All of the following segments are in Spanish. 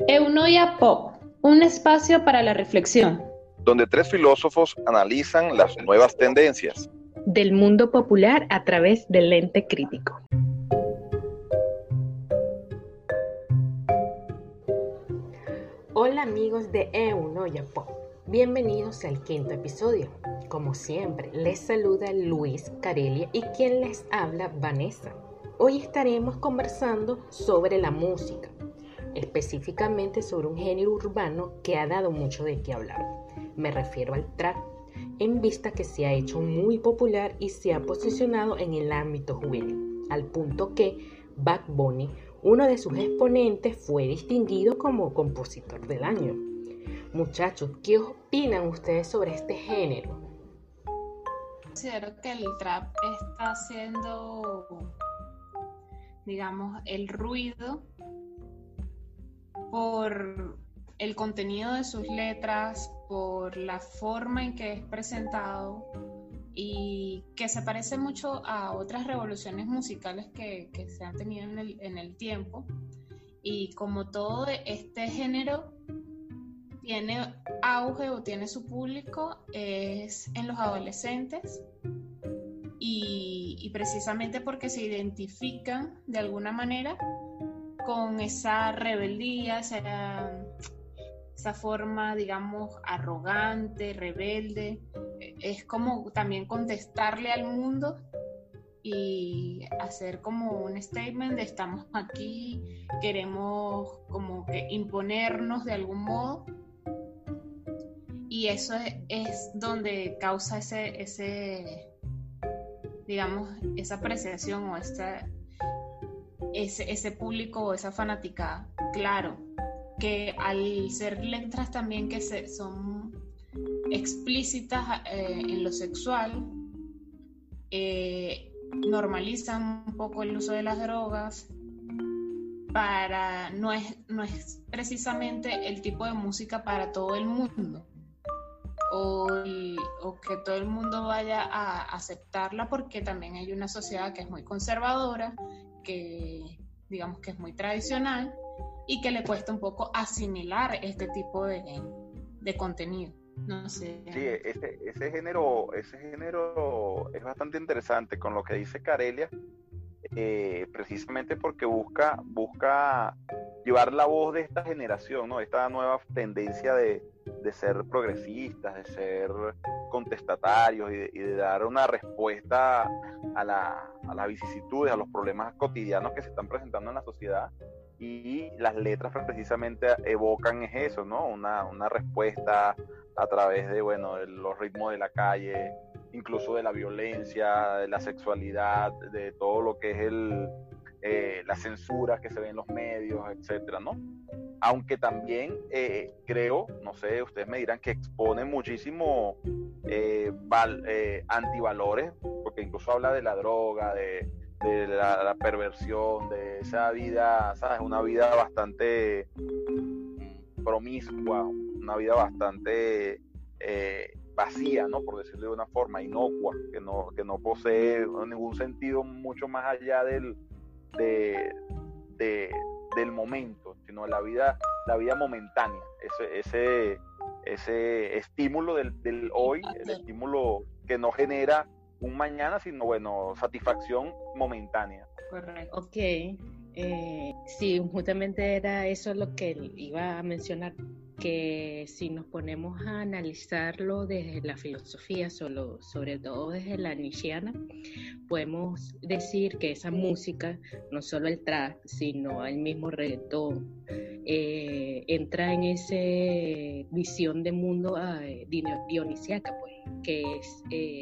Eunoia Pop, un espacio para la reflexión donde tres filósofos analizan las nuevas tendencias del mundo popular a través del lente crítico. Hola amigos de Eunoia Pop, bienvenidos al quinto episodio. Como siempre, les saluda Luis Carelia y quien les habla, Vanessa. Hoy estaremos conversando sobre la música, específicamente sobre un género urbano que ha dado mucho de qué hablar. Me refiero al trap, en vista que se ha hecho muy popular y se ha posicionado en el ámbito juvenil, al punto que Bad Bunny, uno de sus exponentes, fue distinguido como compositor del año. Muchachos, ¿qué opinan ustedes sobre este género? Considero que el trap está haciendo, digamos, el ruido por el contenido de sus letras, por la forma en que es presentado y que se parece mucho a otras revoluciones musicales que se han tenido en el tiempo. Y como todo este género tiene auge o tiene su público, es en los adolescentes y precisamente porque se identifican de alguna manera con esa rebeldía, esa forma, digamos, arrogante, rebelde. Es como también contestarle al mundo y hacer como un statement de estamos aquí, queremos como que imponernos de algún modo. Y eso es donde causa digamos, esa apreciación o ese público o esa fanaticada. Claro, que al ser letras también que son explícitas en lo sexual, normalizan un poco el uso de las drogas, no es precisamente el tipo de música para todo el mundo. O que todo el mundo vaya a aceptarla, porque también hay una sociedad que es muy conservadora, que digamos que es muy tradicional y que le cuesta un poco asimilar este tipo de contenido. No sé. Sí, ese género es bastante interesante con lo que dice Carelia, precisamente porque busca llevar la voz de esta generación, ¿no? Esta nueva tendencia de ser progresistas, de ser contestatarios y de dar una respuesta a las vicisitudes, a los problemas cotidianos que se están presentando en la sociedad. Y las letras precisamente evocan eso, ¿no? Una respuesta a través de, bueno, de los ritmos de la calle, incluso de la violencia, de la sexualidad, de todo lo que es la censura que se ve en los medios, etcétera, ¿no? Aunque también creo, no sé, ustedes me dirán que expone muchísimo antivalores, porque incluso habla de la droga, de la perversión, de esa vida, ¿sabes? Una vida bastante promiscua, una vida bastante vacía, ¿no? Por decirlo de una forma, inocua, que no posee ningún sentido mucho más allá del momento, sino la vida momentánea, ese estímulo del hoy, el estímulo que no genera un mañana, sino, bueno, satisfacción momentánea. Correcto. Ok, sí, justamente era eso lo que iba a mencionar, que si nos ponemos a analizarlo desde la filosofía, sobre todo desde la nietzscheana, podemos decir que esa música, no solo el trap, sino el mismo reggaetón, entra en esa visión de mundo dionisíaca, pues, que es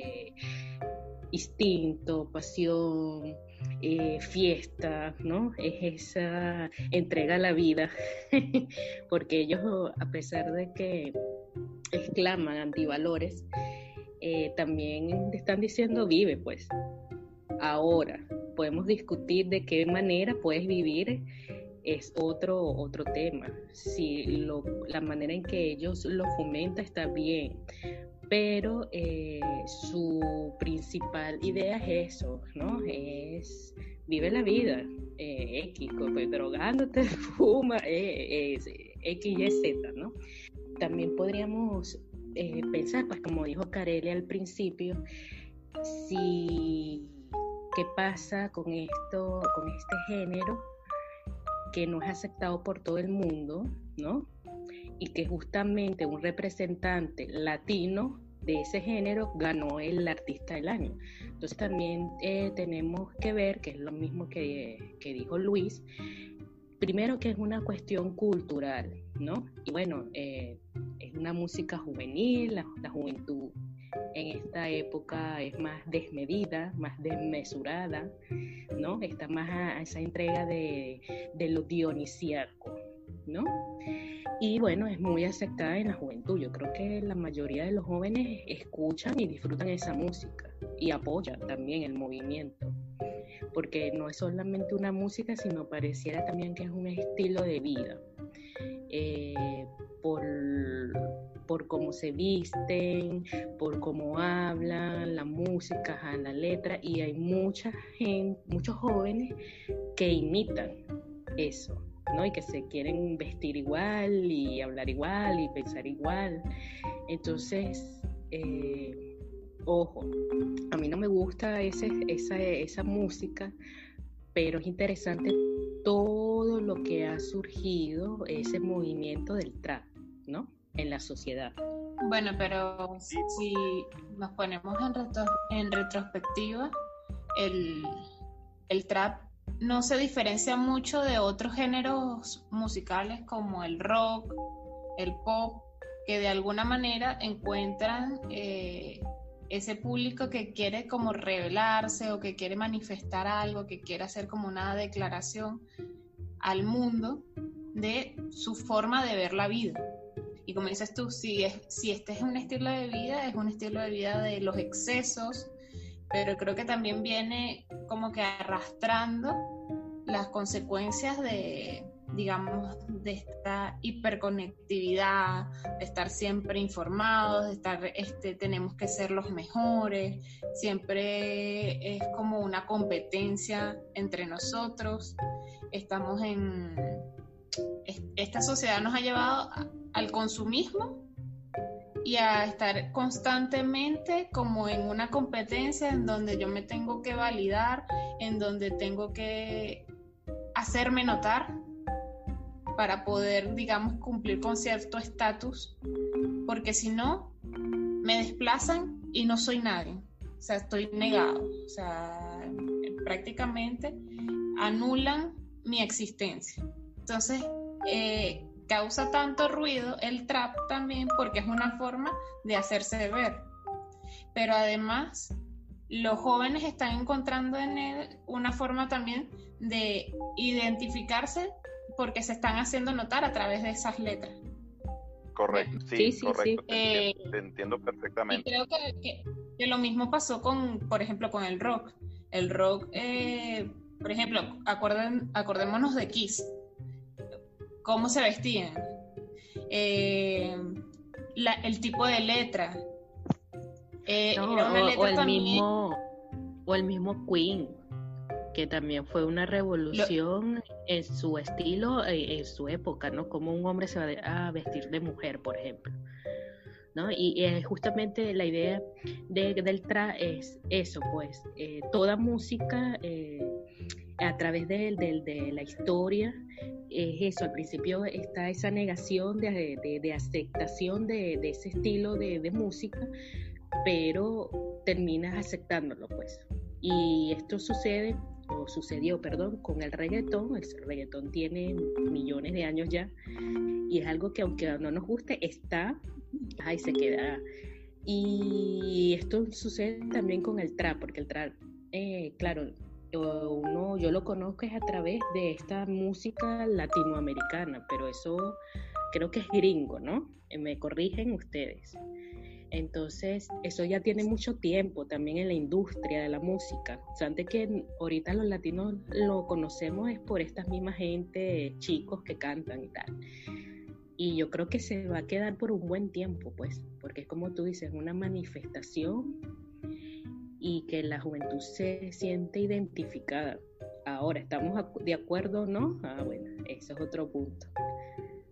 instinto, pasión, fiesta, ¿no? Es esa entrega a la vida, porque ellos, a pesar de que exclaman antivalores, también están diciendo vive, pues. Ahora, podemos discutir de qué manera puedes vivir, es otro tema. Si la manera en que ellos lo fomentan está bien, pero su principal idea es eso, ¿no? Es vive la vida, X, pues, drogándote, fuma, X, Y, Z, ¿no? También podríamos pensar, pues como dijo Carelia al principio, qué pasa con esto, con este género que no es aceptado por todo el mundo, ¿no? Y que justamente un representante latino de ese género ganó el artista del año. Entonces también tenemos que ver, que es lo mismo que dijo Luis, primero que es una cuestión cultural, ¿no? Y bueno, es una música juvenil, la juventud en esta época es más desmedida, más desmesurada, ¿no? Está más a esa entrega de lo dionisíaco, ¿no? Y bueno, es muy aceptada en la juventud. Yo creo que la mayoría de los jóvenes escuchan y disfrutan esa música y apoyan también el movimiento, porque no es solamente una música, sino pareciera también que es un estilo de vida, por cómo se visten, por cómo hablan, la música, la letra, y hay mucha gente, muchos jóvenes que imitan eso, ¿no? Y que se quieren vestir igual y hablar igual y pensar igual. Entonces, ojo, a mí no me gusta esa música, pero es interesante todo lo que ha surgido, ese movimiento del trap, ¿no? En la sociedad. Bueno, pero si nos ponemos en retrospectiva, el trap no se diferencia mucho de otros géneros musicales como el rock, el pop, que de alguna manera encuentran ese público que quiere como rebelarse o que quiere manifestar algo, que quiere hacer como una declaración al mundo de su forma de ver la vida. Y como dices tú, si este es un estilo de vida, es un estilo de vida de los excesos, pero creo que también viene como que arrastrando las consecuencias de, digamos, de esta hiperconectividad, de estar siempre informados, de estar, tenemos que ser los mejores, siempre es como una competencia entre nosotros. Estamos esta sociedad nos ha llevado al consumismo y a estar constantemente como en una competencia en donde yo me tengo que validar, en donde tengo que hacerme notar para poder, digamos, cumplir con cierto estatus, porque si no, me desplazan y no soy nadie, o sea, estoy negado, o sea, prácticamente anulan mi existencia. Entonces, causa tanto ruido el trap también porque es una forma de hacerse ver, pero además los jóvenes están encontrando en él una forma también de identificarse porque se están haciendo notar a través de esas letras. Correcto, sí, correcto, sí. Te entiendo perfectamente. Y creo que lo mismo pasó por ejemplo, con el rock. El rock, por ejemplo, acordémonos de Kiss, cómo se vestían, el tipo de letra. Era una letra o el mismo Queen, que también fue una revolución en su estilo, en su época, ¿no? Como un hombre se va a vestir de mujer, por ejemplo, ¿no? Y justamente la idea del trap es eso, pues, toda música a través de la historia, es eso. Al principio está esa negación de aceptación de ese estilo de música, pero terminas aceptándolo, pues. Y esto sucedió, con el reggaetón. El reggaetón tiene millones de años ya, y es algo que aunque no nos guste, está, y se queda. Y esto sucede también con el trap, porque el trap, claro, yo lo conozco es a través de esta música latinoamericana, pero eso creo que es gringo, ¿no? Me corrigen ustedes. Entonces, eso ya tiene mucho tiempo también en la industria de la música. O sea, antes que ahorita los latinos lo conocemos es por esta misma gente, chicos que cantan y tal. Y yo creo que se va a quedar por un buen tiempo, pues, porque es como tú dices, una manifestación y que la juventud se siente identificada. Ahora, ¿estamos de acuerdo o no? Bueno, ese es otro punto. No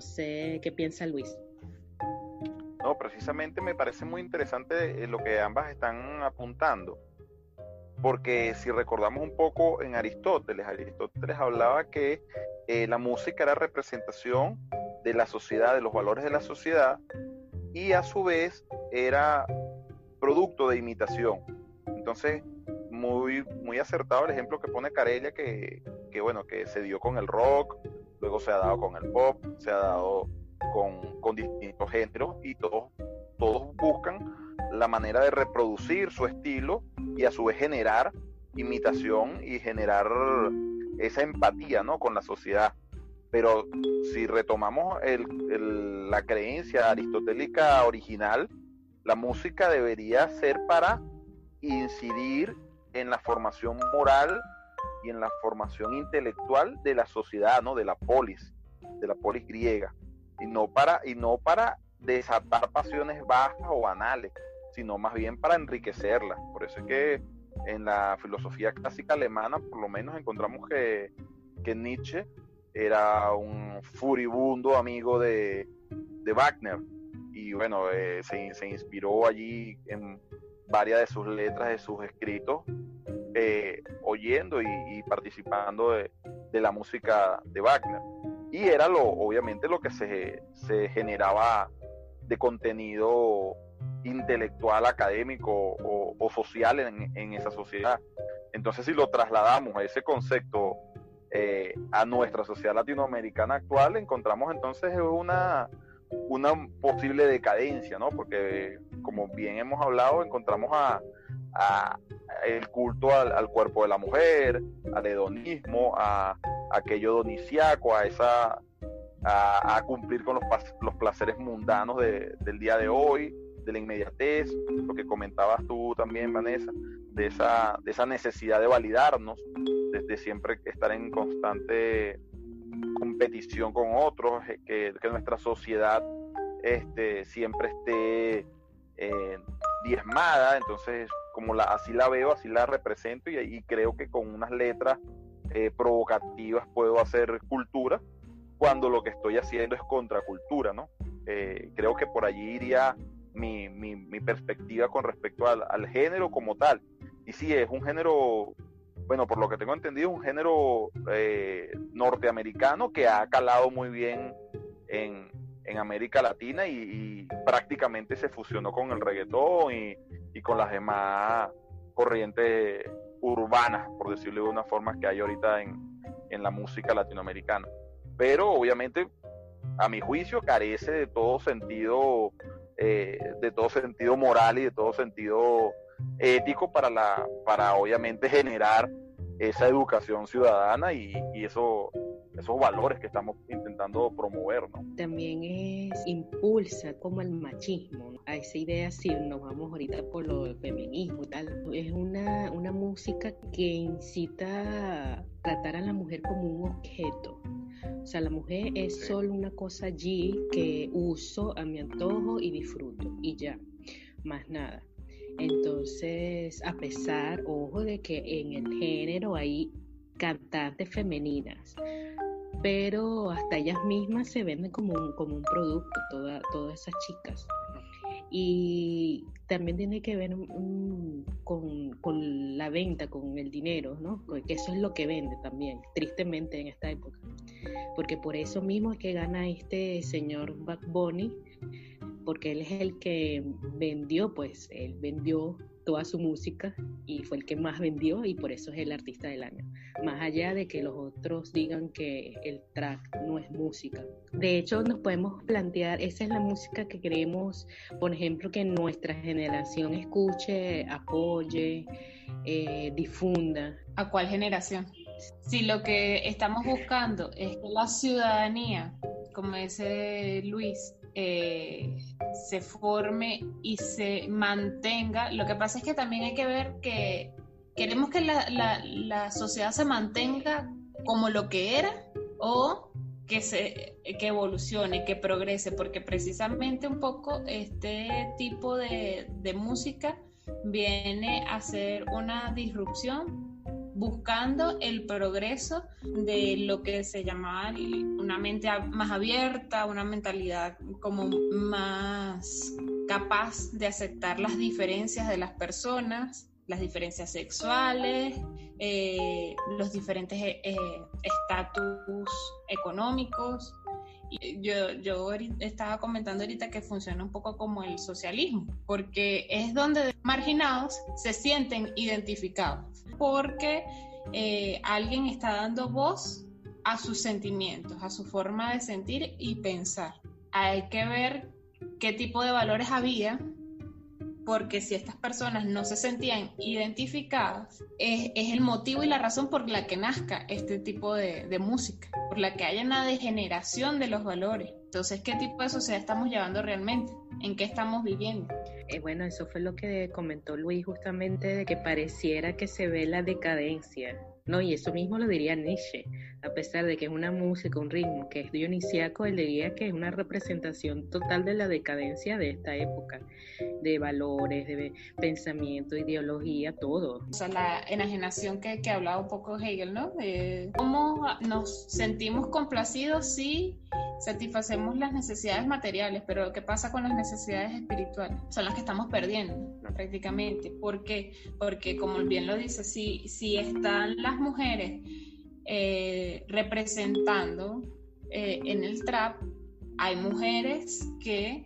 sé qué piensa Luis. No, precisamente me parece muy interesante lo que ambas están apuntando, porque si recordamos un poco en Aristóteles hablaba que la música era representación de la sociedad, de los valores de la sociedad, y a su vez era producto de imitación. Entonces, muy, muy acertado el ejemplo que pone Karelia, que se dio con el rock, luego se ha dado con el pop, se ha dado con distintos géneros, y todos buscan la manera de reproducir su estilo y a su vez generar imitación y generar esa empatía, ¿no?, con la sociedad. Pero si retomamos la creencia aristotélica original, la música debería ser para incidir en la formación moral y en la formación intelectual de la sociedad, ¿no?, de la polis griega, y no para desatar pasiones bajas o banales, sino más bien para enriquecerlas. Por eso es que en la filosofía clásica alemana, por lo menos, encontramos que Nietzsche era un furibundo amigo de Wagner, y bueno, se inspiró allí en varias de sus letras, de sus escritos, oyendo y participando de la música de Wagner, y era obviamente lo que se generaba de contenido intelectual, académico o social en esa sociedad. Entonces, si lo trasladamos a ese concepto a nuestra sociedad latinoamericana actual, encontramos entonces una posible decadencia, ¿no? Porque, como bien hemos hablado, encontramos a el culto al cuerpo de la mujer, al hedonismo, a aquello donisiaco, a cumplir con los placeres mundanos del día de hoy, de la inmediatez, lo que comentabas tú también, Vanessa, de esa necesidad de validarnos, de siempre estar en constante competición con otros, que nuestra sociedad siempre esté diezmada. Entonces, así la veo, así la represento, y creo que con unas letras provocativas puedo hacer cultura, cuando lo que estoy haciendo es contracultura, ¿no? Creo que por allí iría mi perspectiva con respecto al género como tal. Y sí, es un género, bueno, por lo que tengo entendido, un género norteamericano que ha calado muy bien en América Latina, y prácticamente se fusionó con el reggaetón y con las demás corrientes urbanas, por decirlo de una forma, que hay ahorita en la música latinoamericana. Pero obviamente, a mi juicio, carece de todo sentido moral y de todo sentido ético para obviamente generar esa educación ciudadana y esos valores que estamos intentando promover, ¿no? También impulsa como el machismo, ¿no? A esa idea, si nos vamos ahorita por lo feminismo y tal, es una música que incita a tratar a la mujer como un objeto. O sea, la mujer es solo una cosa allí que uso a mi antojo y disfruto, y ya, más nada. Entonces, a pesar, ojo, de que en el género hay cantantes femeninas, pero hasta ellas mismas se venden como un producto, todas esas chicas. Y también tiene que ver con la venta, con el dinero, ¿no? Que eso es lo que vende también, tristemente, en esta época. Porque por eso mismo es que gana este señor Bad Bunny, porque él es el que vendió, pues él vendió toda su música y fue el que más vendió, y por eso es el artista del año, más allá de que los otros digan que el track no es música. De hecho, nos podemos plantear, esa es la música que queremos, por ejemplo, que nuestra generación escuche, apoye, difunda. ¿A cuál generación? Si lo que estamos buscando es que la ciudadanía, como dice Luis, se forme y se mantenga. Lo que pasa es que también hay que ver que queremos que la sociedad se mantenga como lo que era, o que evolucione, que progrese, porque precisamente un poco este tipo de música viene a hacer una disrupción buscando el progreso de lo que se llamaba una mente más abierta, una mentalidad como más capaz de aceptar las diferencias de las personas, las diferencias sexuales, los diferentes estatus económicos. Yo estaba comentando ahorita que funciona un poco como el socialismo, porque es donde marginados se sienten identificados, porque alguien está dando voz a sus sentimientos, a su forma de sentir y pensar. Hay que ver qué tipo de valores había, porque si estas personas no se sentían identificadas, es el motivo y la razón por la que nazca este tipo de música, por la que haya una degeneración de los valores. Entonces, ¿qué tipo de sociedad estamos llevando realmente? ¿En qué estamos viviendo? Bueno, eso fue lo que comentó Luis justamente, de que pareciera que se ve la decadencia, ¿no? Y eso mismo lo diría Nietzsche, a pesar de que es una música, un ritmo que es dionisíaco, él diría que es una representación total de la decadencia de esta época, de valores, de pensamiento, ideología, todo. O sea, la enajenación que hablaba un poco Hegel, ¿no? ¿Cómo nos sentimos complacidos si satisfacemos las necesidades materiales, pero ¿qué pasa con las necesidades espirituales? Son las que estamos perdiendo prácticamente. ¿Por qué? Porque, como bien lo dice, si están las mujeres representando en el trap, hay mujeres que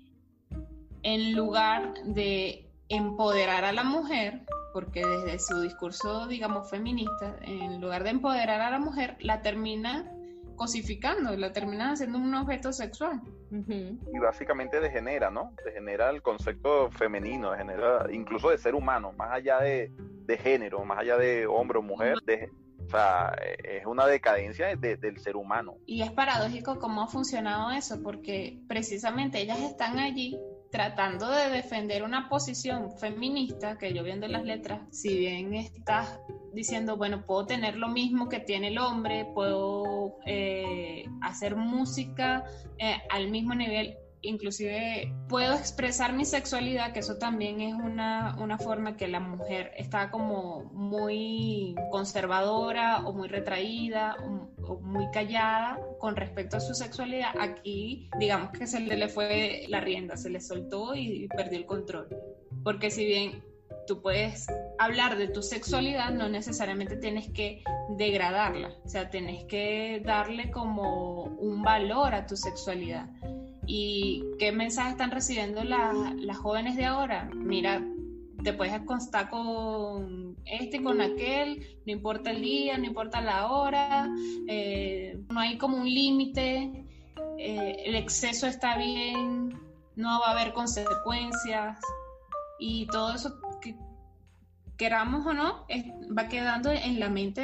en lugar de empoderar a la mujer, porque desde su discurso, digamos, feminista, en lugar de empoderar a la mujer, la termina cosificando, la terminan haciendo un objeto sexual. Y básicamente degenera, ¿no? Degenera el concepto femenino, degenera incluso de ser humano, más allá de género, más allá de hombre o mujer, o sea, es una decadencia del ser humano. Y es paradójico cómo ha funcionado eso, porque precisamente ellas están allí tratando de defender una posición feminista, que yo viendo las letras, si bien estás diciendo, bueno, puedo tener lo mismo que tiene el hombre, puedo hacer música al mismo nivel, inclusive puedo expresar mi sexualidad, que eso también es una forma que la mujer está como muy conservadora o muy retraída o muy callada con respecto a su sexualidad. Aquí digamos que se le fue la rienda, se le soltó y perdió el control, porque si bien tú puedes hablar de tu sexualidad, no necesariamente tienes que degradarla, o sea, tienes que darle como un valor a tu sexualidad. ¿Y qué mensaje están recibiendo las jóvenes de ahora? Mira, te puedes acostar con este, con aquel, no importa el día, no importa la hora, no hay como un límite, el exceso está bien, no va a haber consecuencias, y todo eso, que queramos o no, va quedando en la mente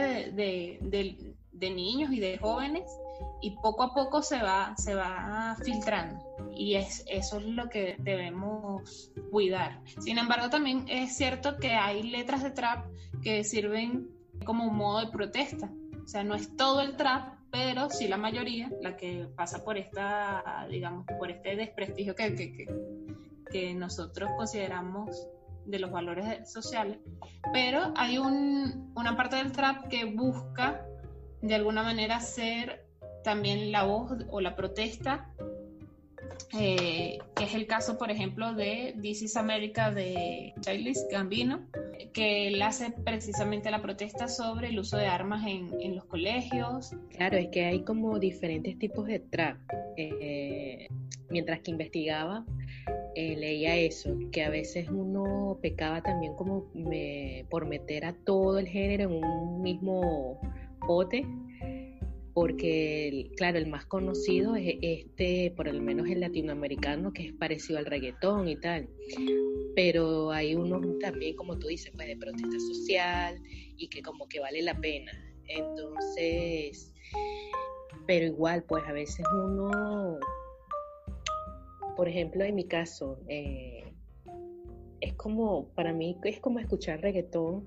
de niños y de jóvenes, y poco a poco se va filtrando, y eso es lo que debemos cuidar. Sin embargo, también es cierto que hay letras de trap que sirven como un modo de protesta, o sea, no es todo el trap, pero sí la mayoría, la que pasa por digamos, por este desprestigio que nosotros consideramos de los valores sociales, pero hay una parte del trap que busca de alguna manera ser también la voz o la protesta, que es el caso, por ejemplo, de This is America de Childish Gambino, que él hace precisamente la protesta sobre el uso de armas en los colegios. Claro, es que hay como diferentes tipos de trap. Mientras que investigaba, leía eso, que a veces uno pecaba también como por meter a todo el género en un mismo pote, porque claro, el más conocido es por lo menos el latinoamericano, que es parecido al reggaetón y tal, pero hay unos también, como tú dices, pues de protesta social y que como que vale la pena. Entonces, pero igual, pues a veces uno, por ejemplo, en mi caso, es como, para mí es como escuchar reggaetón,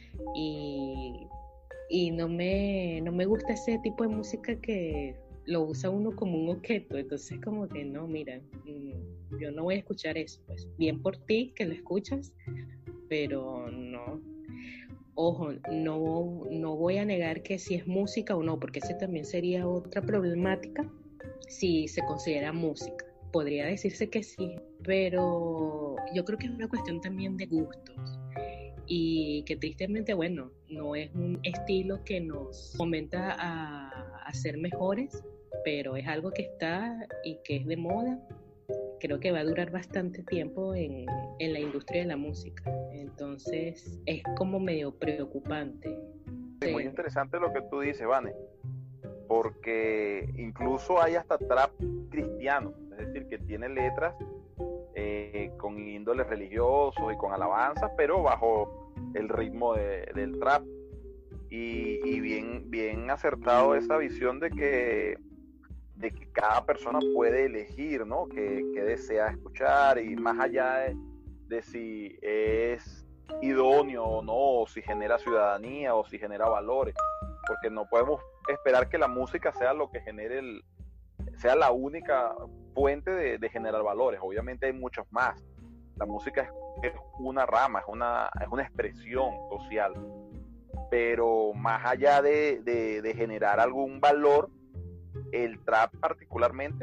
y no me gusta ese tipo de música que lo usa uno como un objeto. Entonces como que no, mira, yo no voy a escuchar eso, pues bien por ti que lo escuchas, pero no. Ojo, no voy a negar que si es música o no, porque ese también sería otra problemática si se considera música. Podría decirse que sí, pero yo creo que es una cuestión también de gustos y que tristemente, bueno, no es un estilo que nos fomenta a ser mejores, pero es algo que está y que es de moda. Creo que va a durar bastante tiempo en la industria de la música. Entonces es como medio preocupante. Es muy interesante lo que tú dices, Vane, porque incluso hay hasta trap cristiano, es decir, que tiene letras con índoles religiosos y con alabanzas, pero bajo el ritmo del trap. Y bien acertado esa visión de que cada persona puede elegir, ¿no? Que desea escuchar, y más allá de si es idóneo o no, o si genera ciudadanía o si genera valores, porque no podemos esperar que la música sea lo que genere sea la única fuente de generar valores. Obviamente hay muchos más. La música es una rama, es una expresión social, pero más allá de generar algún valor, el trap particularmente,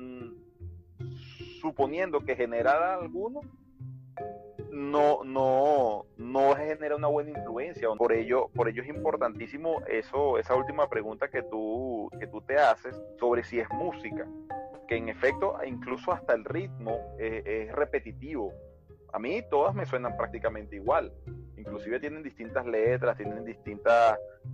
suponiendo que generara alguno, no genera una buena influencia. Por ello es importantísimo esa última pregunta que tú te haces sobre si es música, que en efecto incluso hasta el ritmo es repetitivo. A mí todas me suenan prácticamente igual, inclusive tienen distintas letras, tienen distintas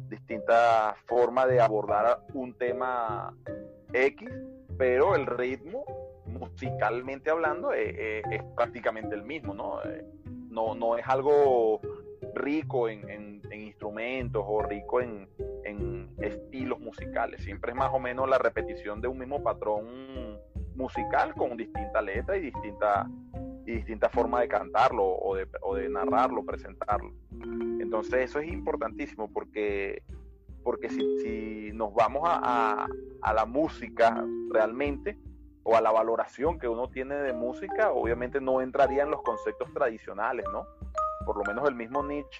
formas de abordar un tema X, pero el ritmo, musicalmente hablando, es prácticamente el mismo, ¿no? No es algo rico en instrumentos o rico en estilos musicales. Siempre es más o menos la repetición de un mismo patrón musical con distinta letra y distinta forma de cantarlo o de narrarlo, presentarlo. Entonces eso es importantísimo porque si nos vamos a la música realmente, o a la valoración que uno tiene de música, obviamente no entraría en los conceptos tradicionales, ¿no? Por lo menos el mismo Nietzsche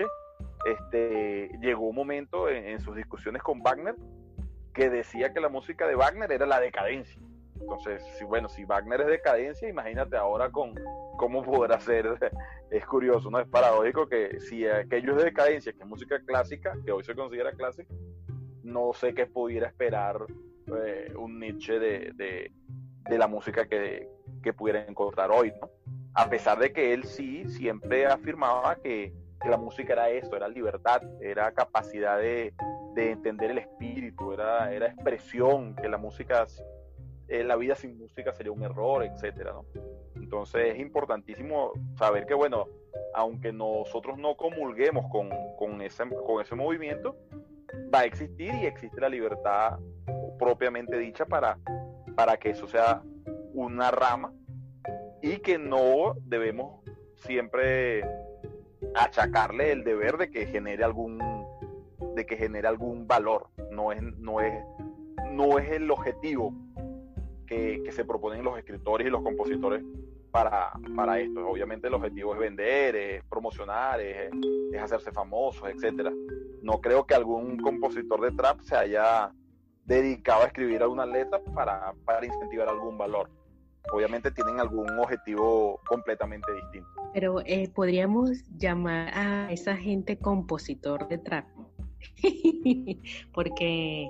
llegó un momento en sus discusiones con Wagner que decía que la música de Wagner era la decadencia. Entonces, si Wagner es decadencia, imagínate ahora cómo podrá ser. Es curioso, ¿no? Es paradójico que si aquello es decadencia, que es música clásica, que hoy se considera clásica, no sé qué pudiera esperar un Nietzsche de la música que pudiera encontrar hoy, ¿no? A pesar de que él sí siempre afirmaba que la música era esto, era libertad, era capacidad de entender el espíritu, era expresión, que la música, la vida sin música sería un error, etcétera, ¿no? Entonces es importantísimo saber que, bueno, aunque nosotros no comulguemos con ese movimiento, va a existir y existe la libertad propiamente dicha para que eso sea una rama, y que no debemos siempre achacarle el deber de que genere algún valor. No es el objetivo que se proponen los escritores y los compositores para esto. Obviamente el objetivo es vender, es promocionar, es hacerse famosos, etcétera. No creo que algún compositor de trap se haya dedicado a escribir alguna letra para incentivar algún valor. Obviamente tienen algún objetivo completamente distinto. Pero podríamos llamar a esa gente compositor de trap. Porque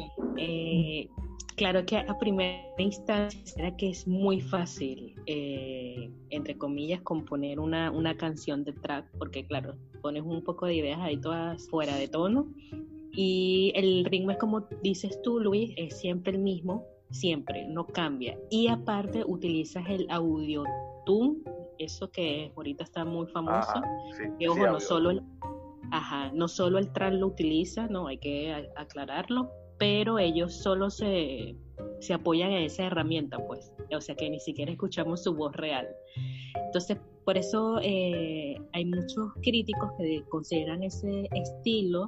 claro que a primera instancia será que es muy fácil, entre comillas, componer una canción de trap, porque claro, pones un poco de ideas ahí todas fuera de tono, y el ritmo es como dices tú, Luis, es siempre el mismo, siempre, no cambia. Y aparte utilizas el audio-tune, eso que ahorita está muy famoso. Ajá, sí, que ojo, sí, no solo el trap lo utiliza, no, hay que aclararlo, pero ellos solo se apoyan en esa herramienta, pues, o sea que ni siquiera escuchamos su voz real. Entonces, por eso hay muchos críticos que consideran ese estilo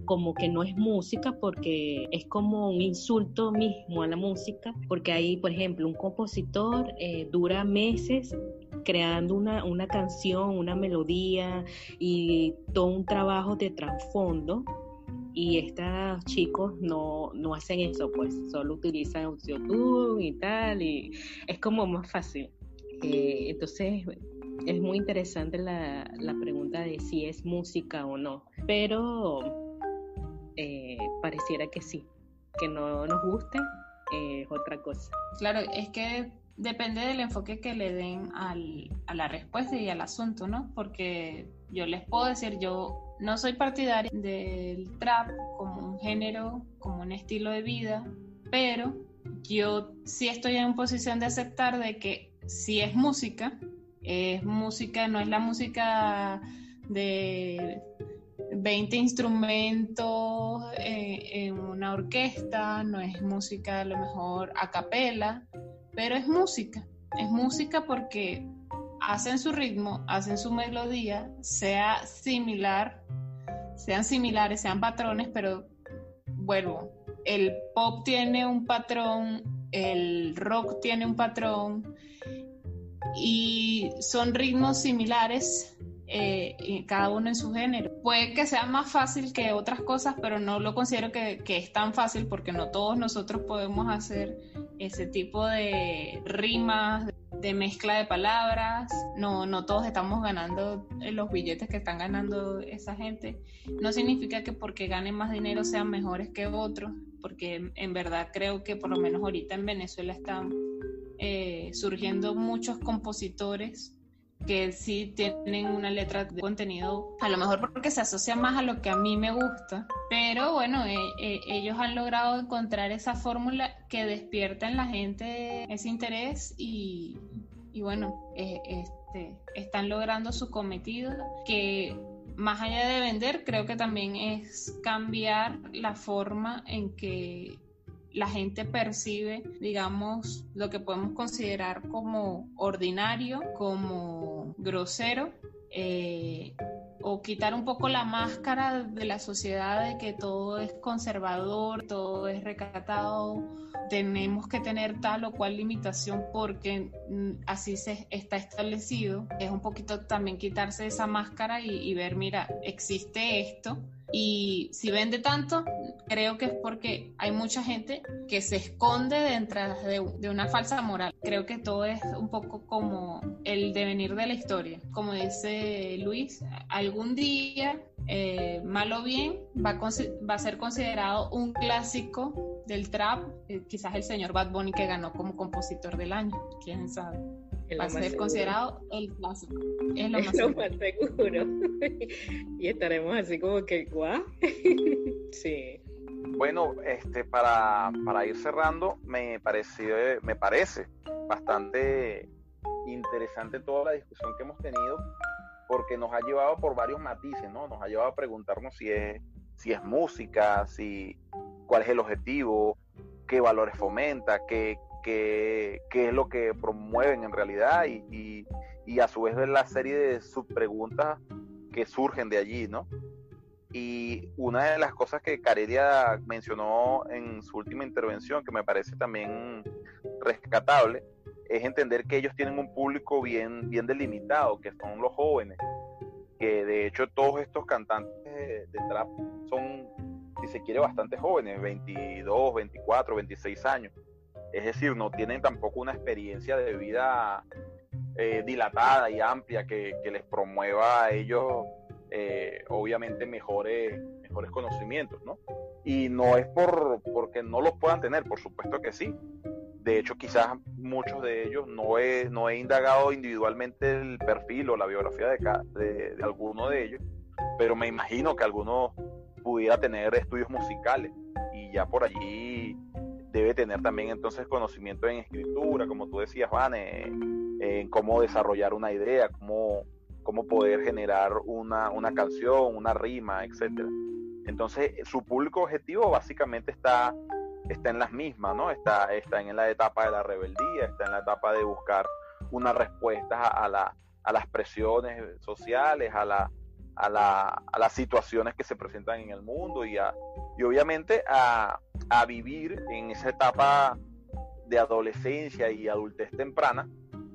como que no es música porque es como un insulto mismo a la música, porque ahí, por ejemplo, un compositor dura meses creando una canción, una melodía y todo un trabajo de trasfondo, y estos chicos no hacen eso, pues solo utilizan Autotune y tal, y es como más fácil. Entonces es muy interesante la pregunta de si es música o no, pero pareciera que sí, que no nos guste es otra cosa. Claro, es que depende del enfoque que le den a la respuesta y al asunto, ¿no? Porque yo les puedo decir, yo no soy partidaria del trap como un género, como un estilo de vida, pero yo sí estoy en posición de aceptar de que si es música, no es la música de 20 instrumentos en una orquesta, no es música a lo mejor a capela, pero es música porque hacen su ritmo, hacen su melodía, sean similares, sean patrones, pero vuelvo, el pop tiene un patrón, el rock tiene un patrón y son ritmos similares, cada uno en su género. Puede que sea más fácil que otras cosas, pero no lo considero que es tan fácil porque no todos nosotros podemos hacer ese tipo de rimas, de mezcla de palabras. No todos estamos ganando los billetes que están ganando esa gente. No significa que porque ganen más dinero sean mejores que otros, porque en verdad creo que por lo menos ahorita en Venezuela están surgiendo muchos compositores que sí tienen una letra de contenido, a lo mejor porque se asocia más a lo que a mí me gusta, pero bueno, ellos han logrado encontrar esa fórmula que despierta en la gente ese interés y bueno, están logrando su cometido, que más allá de vender, creo que también es cambiar la forma en que la gente percibe, digamos, lo que podemos considerar como ordinario, como grosero, o quitar un poco la máscara de la sociedad de que todo es conservador, todo es recatado, tenemos que tener tal o cual limitación porque así se está establecido. Es un poquito también quitarse esa máscara y ver, mira, existe esto. Y si vende tanto, creo que es porque hay mucha gente que se esconde detrás de una falsa moral. Creo que todo es un poco como el devenir de la historia. Como dice Luis, algún día, mal o bien, va a ser considerado un clásico del trap. Quizás el señor Bad Bunny, que ganó como compositor del año, quién sabe. Va a ser considerado el clásico. Es lo más seguro. Y estaremos así como que, ¿guau? Sí. Bueno, para ir cerrando, me parece bastante interesante toda la discusión que hemos tenido, porque nos ha llevado por varios matices, ¿no? Nos ha llevado a preguntarnos si es música, cuál es el objetivo, qué valores fomenta, qué es lo que promueven en realidad y a su vez ver la serie de subpreguntas que surgen de allí, ¿no? Y una de las cosas que Carelia mencionó en su última intervención, que me parece también rescatable, es entender que ellos tienen un público bien delimitado, que son los jóvenes, que de hecho todos estos cantantes de trap son, si se quiere, bastante jóvenes, 22, 24, 26 años. Es decir, no tienen tampoco una experiencia de vida dilatada y amplia que les promueva a ellos, obviamente, mejores conocimientos, ¿no? Y no es porque no los puedan tener, por supuesto que sí. De hecho, quizás muchos de ellos, no he indagado individualmente el perfil o la biografía de alguno de ellos, pero me imagino que alguno pudiera tener estudios musicales y ya por allí debe tener también entonces conocimiento en escritura, como tú decías, Vane, en cómo desarrollar una idea, cómo poder generar una canción, una rima, etcétera. Entonces, su público objetivo básicamente está en las mismas, ¿no? Está en la etapa de la rebeldía, está en la etapa de buscar una respuesta a las presiones sociales, a a las situaciones que se presentan en el mundo y obviamente a vivir en esa etapa de adolescencia y adultez temprana,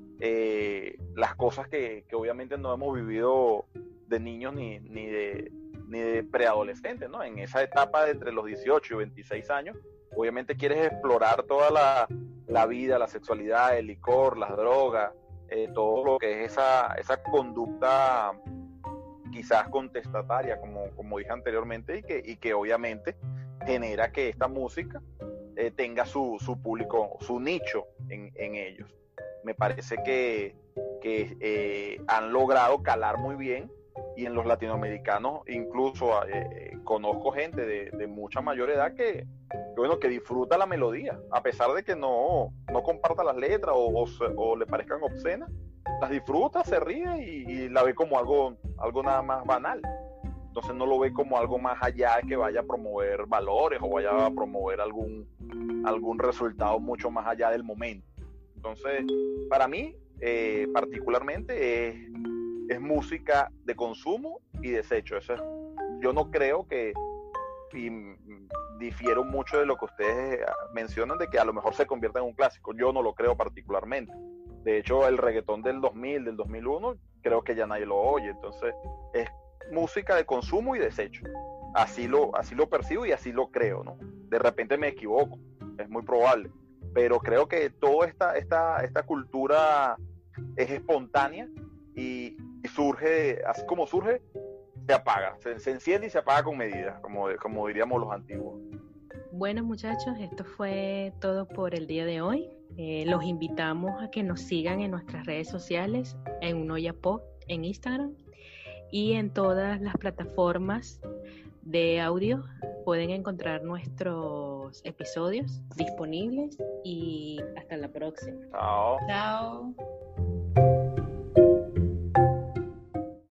las cosas que obviamente no hemos vivido de niños ni de preadolescentes, ¿no? En esa etapa de entre los 18 y 26 años, obviamente quieres explorar toda la vida, la sexualidad, el licor, las drogas, todo lo que es esa conducta quizás contestataria, como dije anteriormente, y que obviamente genera que esta música tenga su público, su nicho en ellos. Me parece que han logrado calar muy bien, y en los latinoamericanos incluso conozco gente de mucha mayor edad que disfruta la melodía, a pesar de que no comparta las letras o le parezcan obscenas, las disfruta, se ríe y la ve como algo nada más banal. Entonces no lo ve como algo más allá que vaya a promover valores o vaya a promover algún resultado mucho más allá del momento. Entonces, para mí, particularmente, es música de consumo y desecho. Yo no creo que, y difiero mucho de lo que ustedes mencionan, de que a lo mejor se convierta en un clásico. Yo no lo creo particularmente. De hecho, el reggaetón del 2000, del 2001, creo que ya nadie lo oye. Entonces, es música de consumo y desecho. Así lo percibo y así lo creo, ¿no? De repente me equivoco, es muy probable, pero creo que toda esta cultura es espontánea y surge, así como surge, se apaga, se enciende y se apaga con medida, como diríamos los antiguos. Bueno, muchachos, esto fue todo por el día de hoy. Los invitamos a que nos sigan en nuestras redes sociales, en Unoya Pop, en Instagram, y en todas las plataformas de audio pueden encontrar nuestros episodios disponibles, y hasta la próxima. Chao. Chao.